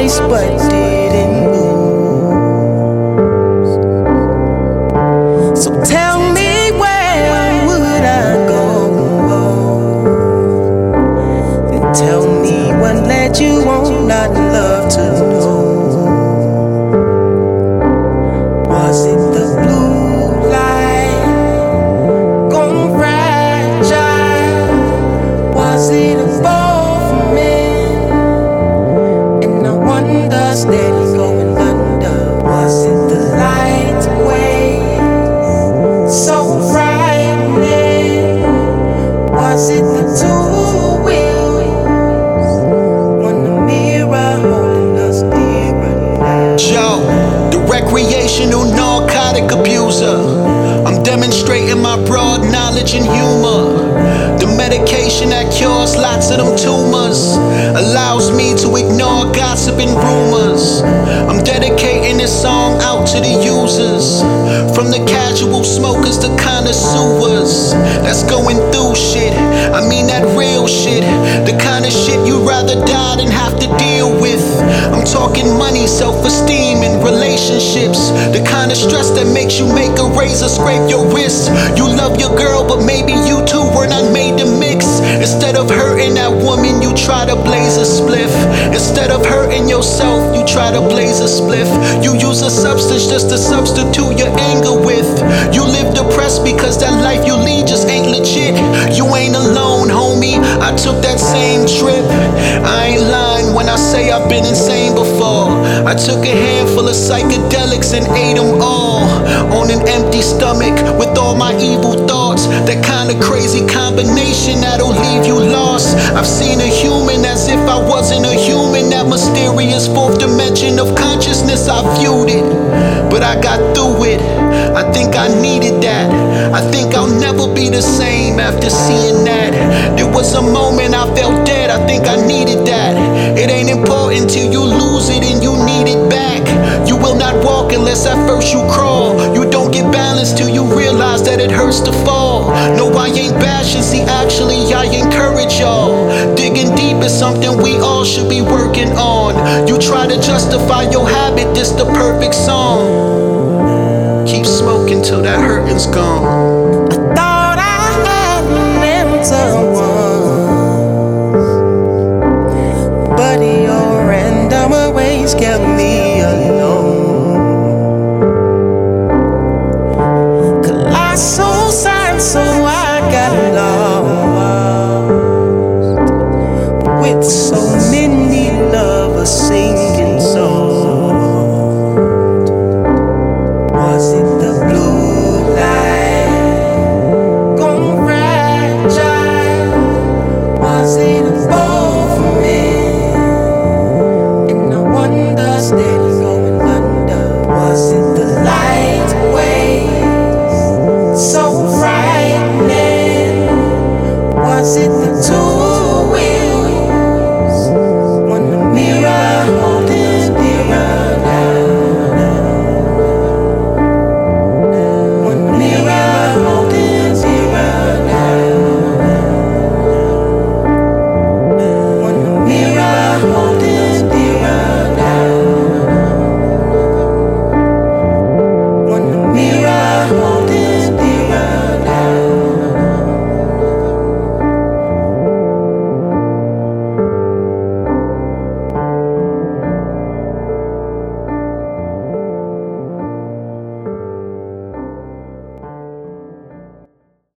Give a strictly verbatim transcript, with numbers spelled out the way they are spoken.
place but didn't lose. So tell me, where would I go? And tell me what led you on, not love to know. Was it the blue light gone fragile? Was it a fall for men? And I wonder, steady going under. Was it the light waves so frightening? Was it the two wheels on the mirror holding us nearer now? Joe, the recreational narcotic abuser. I'm demonstrating my broad knowledge and humor. The medication that cures lots of them tumors allows me to ignore gossip and rumors. I'm dedicating this song out to the users, from the casual smokers to connoisseurs that's going through shit. I mean that real shit, the kind of shit you'd rather die than have to deal with. I'm talking money, self-esteem, and relationships, the kind of stress that makes you make a razor scrape your wrist. You love your girl, but maybe you two were not made to mix. Instead of hurting that woman, you try to blaze a spliff. Instead of hurting yourself, you try to blaze a spliff. You use a substance just to substitute your anger with. You live depressed because that life you lead just ain't legit. You ain't alone, homie, I took that same trip. I ain't lying when I say I've been insane before. I took a handful of psychedelics and ate them all on an empty stomach with all my evil thoughts. That kind of crazy combination that'll leave you lost. I've seen a human as if I wasn't a human. That mysterious fourth dimension of consciousness, I viewed it, but I got through it. I think I needed that. I think I'll never be the same after seeing that. There was a moment I felt dead, I think I needed that. It ain't important till you lose it and you need it back. You will not walk unless at first you crawl. You don't get balance till you realize that it hurts to fall. No, I ain't bashing, see actually I encourage y'all. Digging deep is something we all should be working on. You try to justify your habit, this the perfect song. Keep smoking till that hurting's gone. I thought I had an answer once, but your random ways kept me alone. Colossal signs, so I got lost with so many lovers singing.